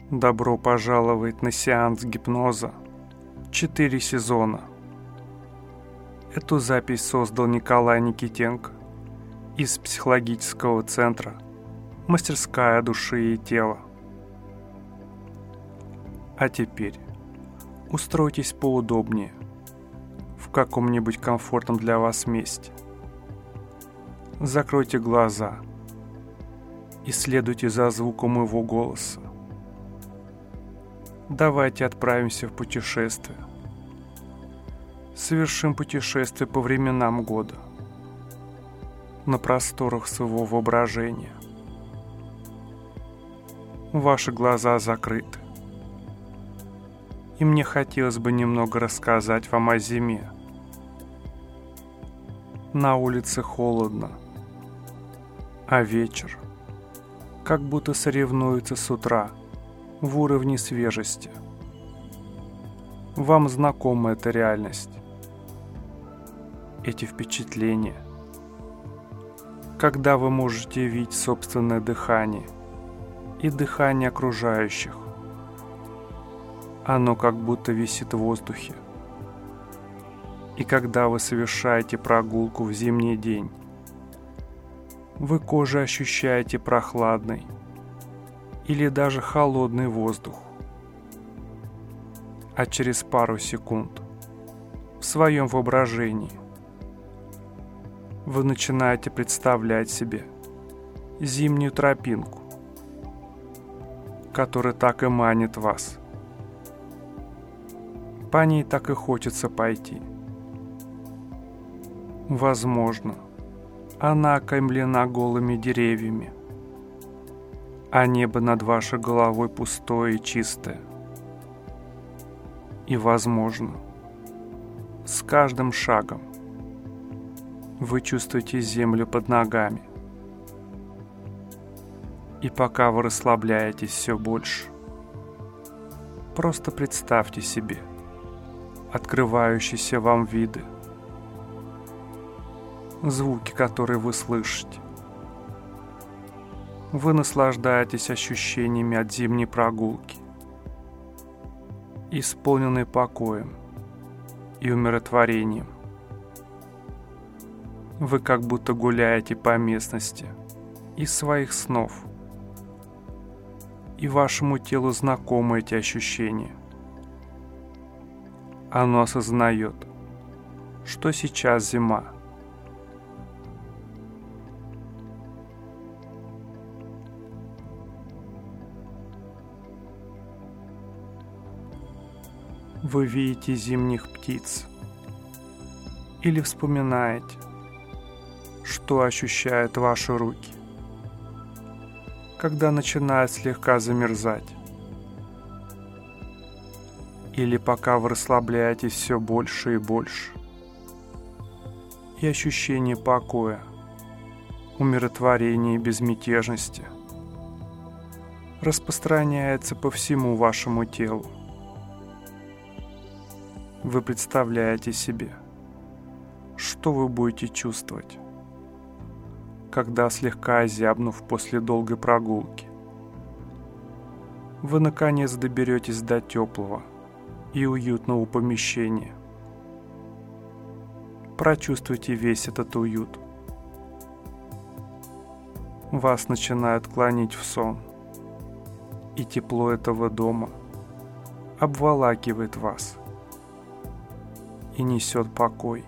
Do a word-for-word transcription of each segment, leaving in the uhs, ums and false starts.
Добро пожаловать на сеанс гипноза. Четыре сезона. Эту запись создал Николай Никитенко из психологического центра «Мастерская души и тела». А теперь устройтесь поудобнее в каком-нибудь комфортном для вас месте. Закройте глаза и следуйте за звуком его голоса. Давайте отправимся в путешествие. Совершим путешествие по временам года на просторах своего воображения. Ваши глаза закрыты. И мне хотелось бы немного рассказать вам о зиме. На улице холодно, а вечер как будто соревнуется с утра в уровне свежести. Вам знакома эта реальность, эти впечатления, когда вы можете видеть собственное дыхание и дыхание окружающих. Оно как будто висит в воздухе. И когда вы совершаете прогулку в зимний день, вы кожей ощущаете прохладный или даже холодный воздух. А через пару секунд в своем воображении вы начинаете представлять себе зимнюю тропинку, которая так и манит вас. По ней так и хочется пойти. Возможно, она окаймлена голыми деревьями, а небо над вашей головой пустое и чистое. И, возможно, с каждым шагом вы чувствуете землю под ногами. И пока вы расслабляетесь все больше, просто представьте себе открывающиеся вам виды, звуки, которые вы слышите. Вы наслаждаетесь ощущениями от зимней прогулки, исполненной покоем и умиротворением. Вы как будто гуляете по местности из своих снов, и вашему телу знакомы эти ощущения. Оно осознает, что сейчас зима. Вы видите зимних птиц или вспоминаете, что ощущают ваши руки, когда начинают слегка замерзать. Или пока вы расслабляетесь все больше и больше. И ощущение покоя, умиротворения и безмятежности распространяется по всему вашему телу. Вы представляете себе, что вы будете чувствовать, когда, слегка озябнув после долгой прогулки, вы наконец доберетесь до теплого и уютного помещения. Прочувствуйте весь этот уют. Вас начинает клонить в сон, и тепло этого дома обволакивает вас и несет покой.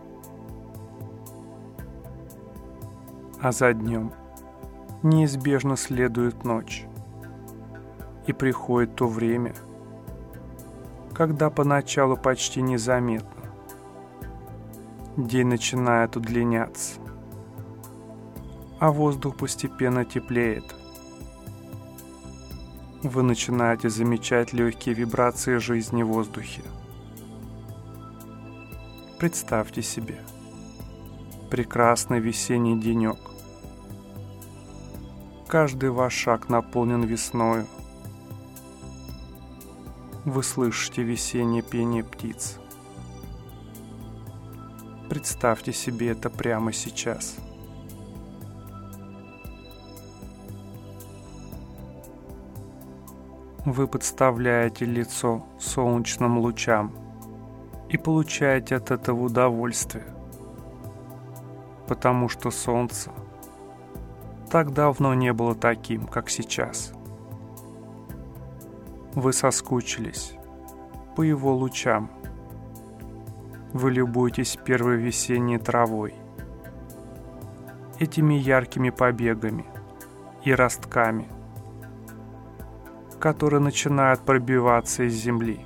А за днем неизбежно следует ночь, и приходит то время, когда поначалу почти незаметно день начинает удлиняться, а воздух постепенно теплеет. Вы начинаете замечать легкие вибрации жизни в воздухе. Представьте себе прекрасный весенний денек. Каждый ваш шаг наполнен весною. Вы слышите весеннее пение птиц. Представьте себе это прямо сейчас. Вы подставляете лицо солнечным лучам и получаете от этого удовольствие, потому что солнце так давно не было таким, как сейчас. Вы соскучились по его лучам. Вы любуетесь первой весенней травой, этими яркими побегами и ростками, которые начинают пробиваться из земли.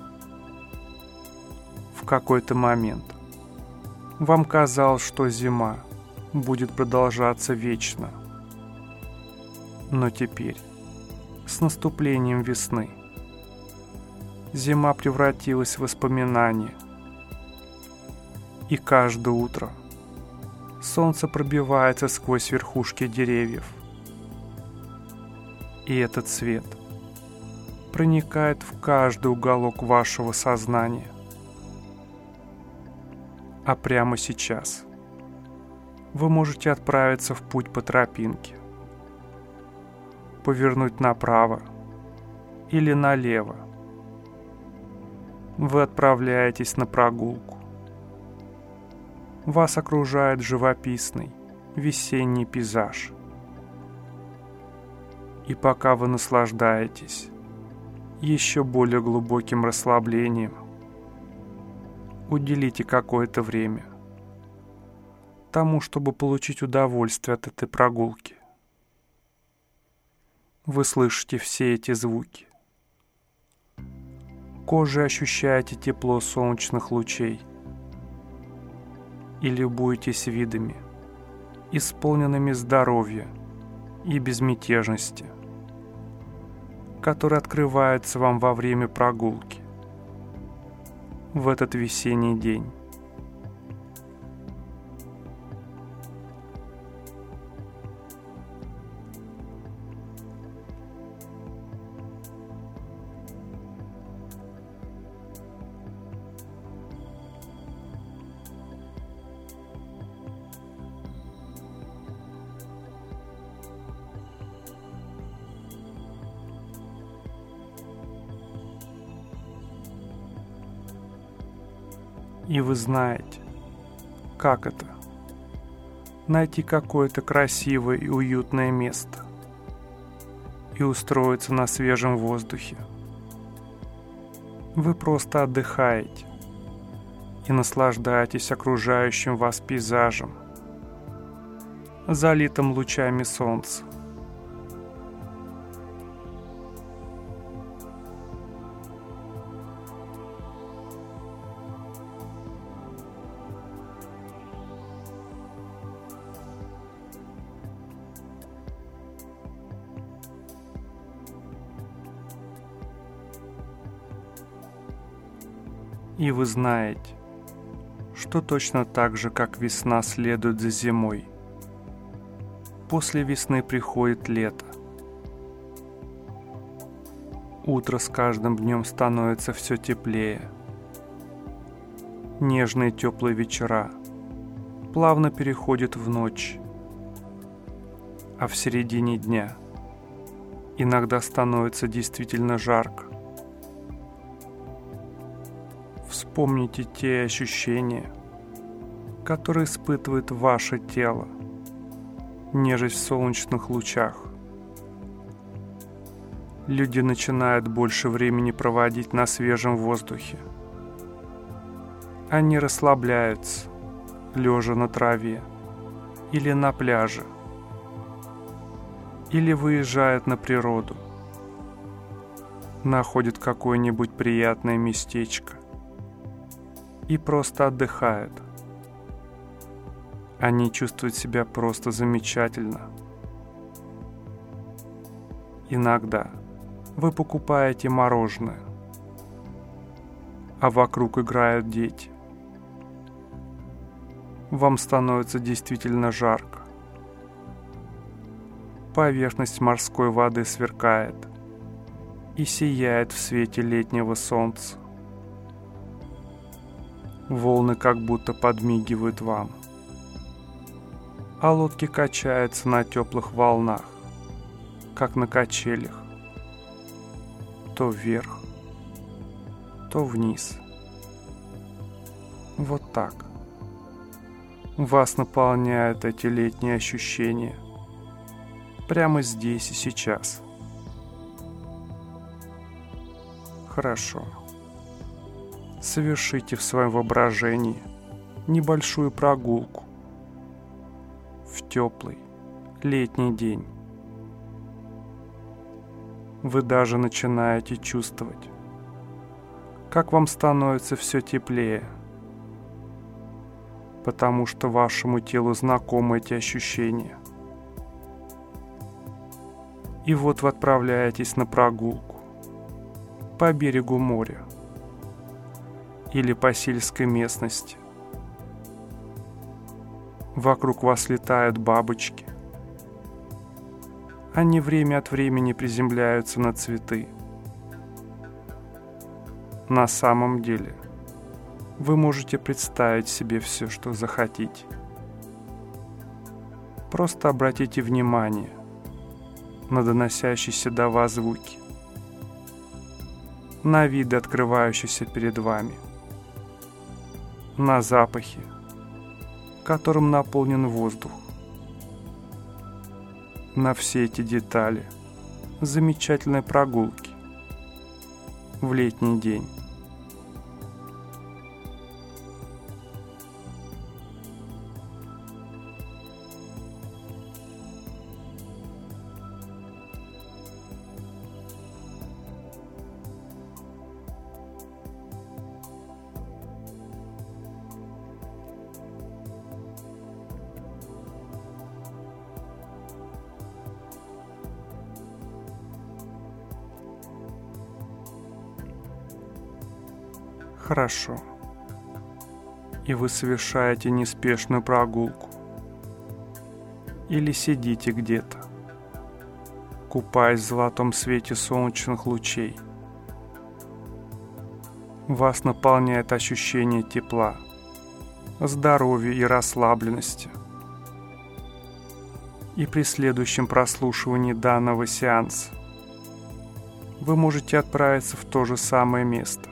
В какой-то момент вам казалось, что зима будет продолжаться вечно. Но теперь, с наступлением весны, зима превратилась в воспоминание. И каждое утро солнце пробивается сквозь верхушки деревьев. И этот свет проникает в каждый уголок вашего сознания. А прямо сейчас вы можете отправиться в путь по тропинке, повернуть направо или налево. Вы отправляетесь на прогулку. Вас окружает живописный весенний пейзаж. И пока вы наслаждаетесь еще более глубоким расслаблением, уделите какое-то время тому, чтобы получить удовольствие от этой прогулки. Вы слышите все эти звуки. Кожей ощущаете тепло солнечных лучей и любуетесь видами, исполненными здоровья и безмятежности, которые открываются вам во время прогулки в этот весенний день. И вы знаете, как это — найти какое-то красивое и уютное место и устроиться на свежем воздухе. Вы просто отдыхаете и наслаждаетесь окружающим вас пейзажем, залитым лучами солнца. И вы знаете, что точно так же, как весна следует за зимой, после весны приходит лето. Утро с каждым днем становится все теплее. Нежные теплые вечера плавно переходят в ночь, а в середине дня иногда становится действительно жарко. Вспомните те ощущения, которые испытывает ваше тело, нежесть в солнечных лучах. Люди начинают больше времени проводить на свежем воздухе. Они расслабляются, лежа на траве или на пляже, или выезжают на природу, находят какое-нибудь приятное местечко и просто отдыхают. Они чувствуют себя просто замечательно. Иногда вы покупаете мороженое, а вокруг играют дети. Вам становится действительно жарко. Поверхность морской воды сверкает и сияет в свете летнего солнца. Волны как будто подмигивают вам, а лодки качаются на теплых волнах, как на качелях. то вверх, то вниз. Вот так. Вас наполняют эти летние ощущения прямо здесь и сейчас. Хорошо. Совершите в своем воображении небольшую прогулку в теплый летний день. Вы даже начинаете чувствовать, как вам становится все теплее, потому что вашему телу знакомы эти ощущения. И вот вы отправляетесь на прогулку по берегу моря или по сельской местности. Вокруг вас летают бабочки. Они время от времени приземляются на цветы. На самом деле, вы можете представить себе все, что захотите. Просто обратите внимание на доносящиеся до вас звуки, на виды, открывающиеся перед вами, на запахи, которым наполнен воздух, на все эти детали замечательной прогулки в летний день. Хорошо. И вы совершаете неспешную прогулку. Или сидите где-то, купаясь в золотом свете солнечных лучей. Вас наполняет ощущение тепла, здоровья и расслабленности. И при следующем прослушивании данного сеанса вы можете отправиться в то же самое место.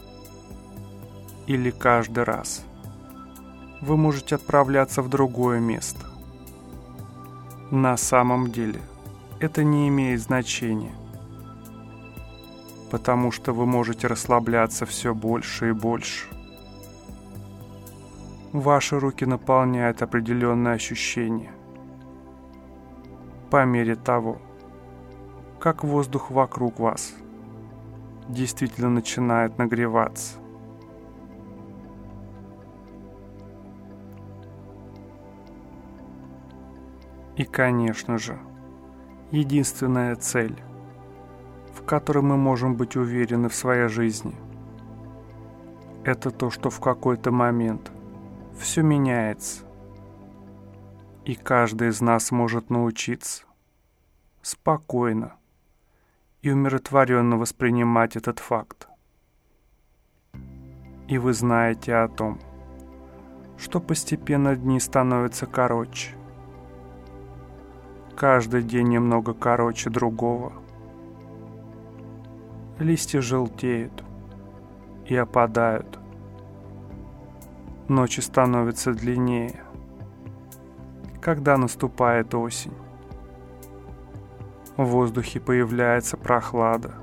Или каждый раз вы можете отправляться в другое место. На самом деле это не имеет значения, потому что вы можете расслабляться все больше и больше. Ваши руки наполняют определенные ощущения по мере того, как воздух вокруг вас действительно начинает нагреваться. И, конечно же, единственная цель, в которой мы можем быть уверены в своей жизни, это то, что в какой-то момент все меняется, и каждый из нас может научиться спокойно и умиротворенно воспринимать этот факт. И вы знаете о том, что постепенно дни становятся короче. Каждый день немного короче другого. Листья желтеют и опадают. Ночи становятся длиннее, когда наступает осень. В воздухе появляется прохлада.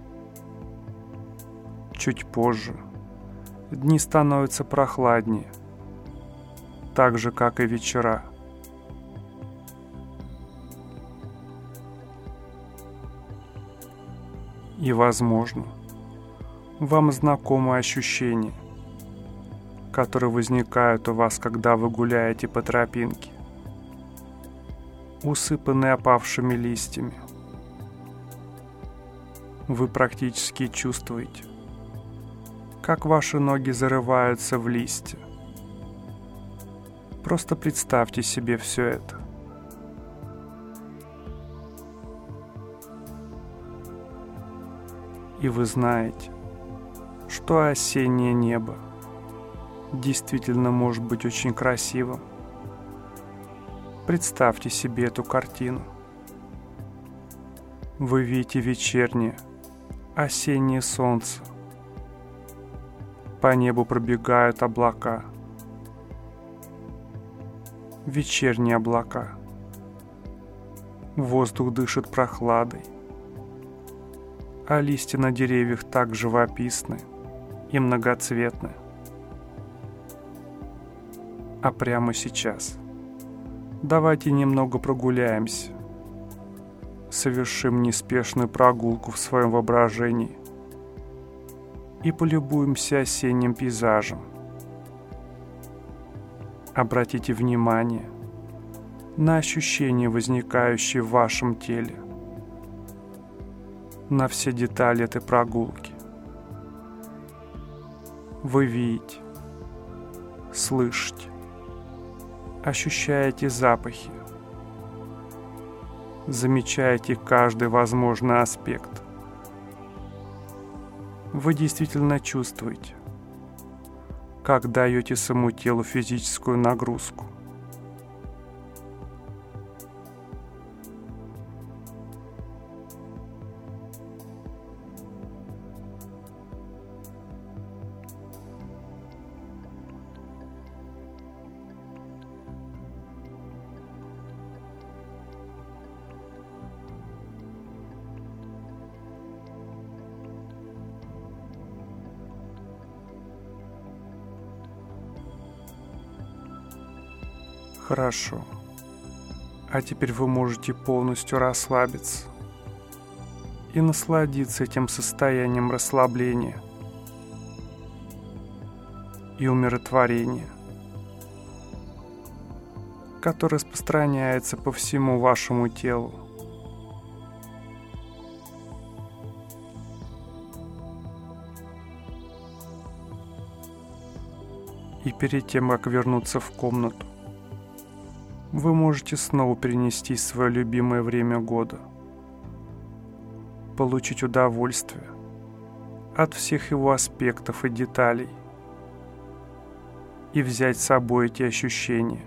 Чуть позже дни становятся прохладнее, так же, как и вечера. И, возможно, вам знакомы ощущения, которые возникают у вас, когда вы гуляете по тропинке, усыпанной опавшими листьями. Вы практически чувствуете, как ваши ноги зарываются в листья. Просто представьте себе все это. И вы знаете, что осеннее небо действительно может быть очень красивым. Представьте себе эту картину. Вы видите вечернее, осеннее солнце. По небу пробегают облака. Вечерние облака. Воздух дышит прохладой, а листья на деревьях так живописны и многоцветны. А прямо сейчас давайте немного прогуляемся, совершим неспешную прогулку в своем воображении и полюбуемся осенним пейзажем. Обратите внимание на ощущения, возникающие в вашем теле, на все детали этой прогулки. Вы видите, слышите, ощущаете запахи, замечаете каждый возможный аспект. Вы действительно чувствуете, как даете своему телу физическую нагрузку. Хорошо. А теперь вы можете полностью расслабиться и насладиться этим состоянием расслабления и умиротворения, которое распространяется по всему вашему телу. И перед тем, как вернуться в комнату, вы можете снова перенестись в свое любимое время года, получить удовольствие от всех его аспектов и деталей и взять с собой эти ощущения.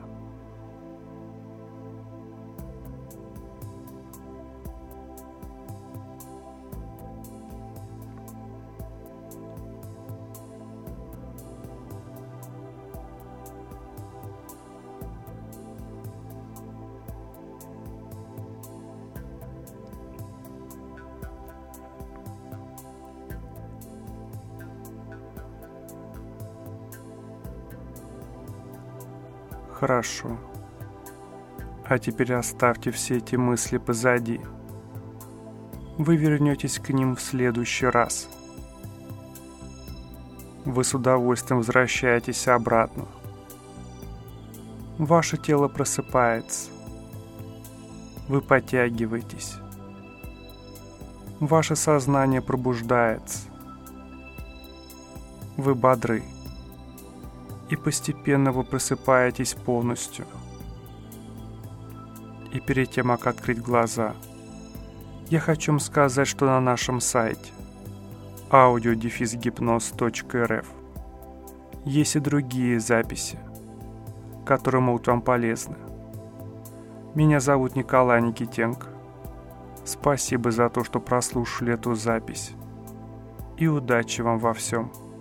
Хорошо. А теперь оставьте все эти мысли позади. Вы вернетесь к ним в следующий раз. Вы с удовольствием возвращаетесь обратно. Ваше тело просыпается. Вы подтягиваетесь. Ваше сознание пробуждается. Вы бодры. И постепенно вы просыпаетесь полностью. И перед тем, как открыть глаза, я хочу вам сказать, что на нашем сайте аудио дефис гипноз точка эр эф есть и другие записи, которые могут вам полезны. Меня зовут Николай Никитенко. Спасибо за то, что прослушали эту запись. И удачи вам во всем.